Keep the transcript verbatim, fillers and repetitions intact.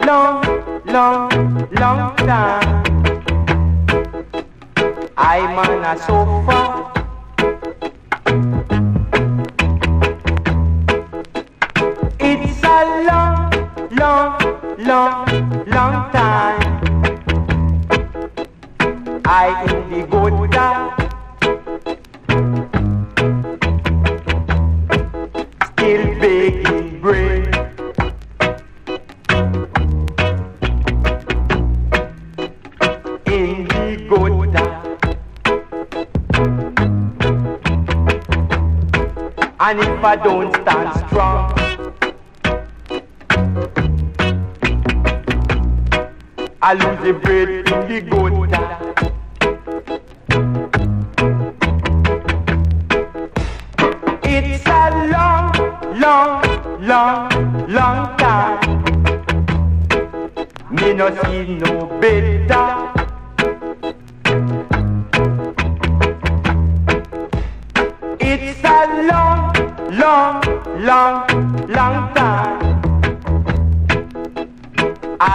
long, long, long time. I'm on a sofa. It's a long, long, long, long time. I in the gutter, still baking bread. In the gutter, and if I don't stand strong, I lose the bread in the gutter. It's a long, long, long, long time. Me no see no better. It's a long, long, long, long time.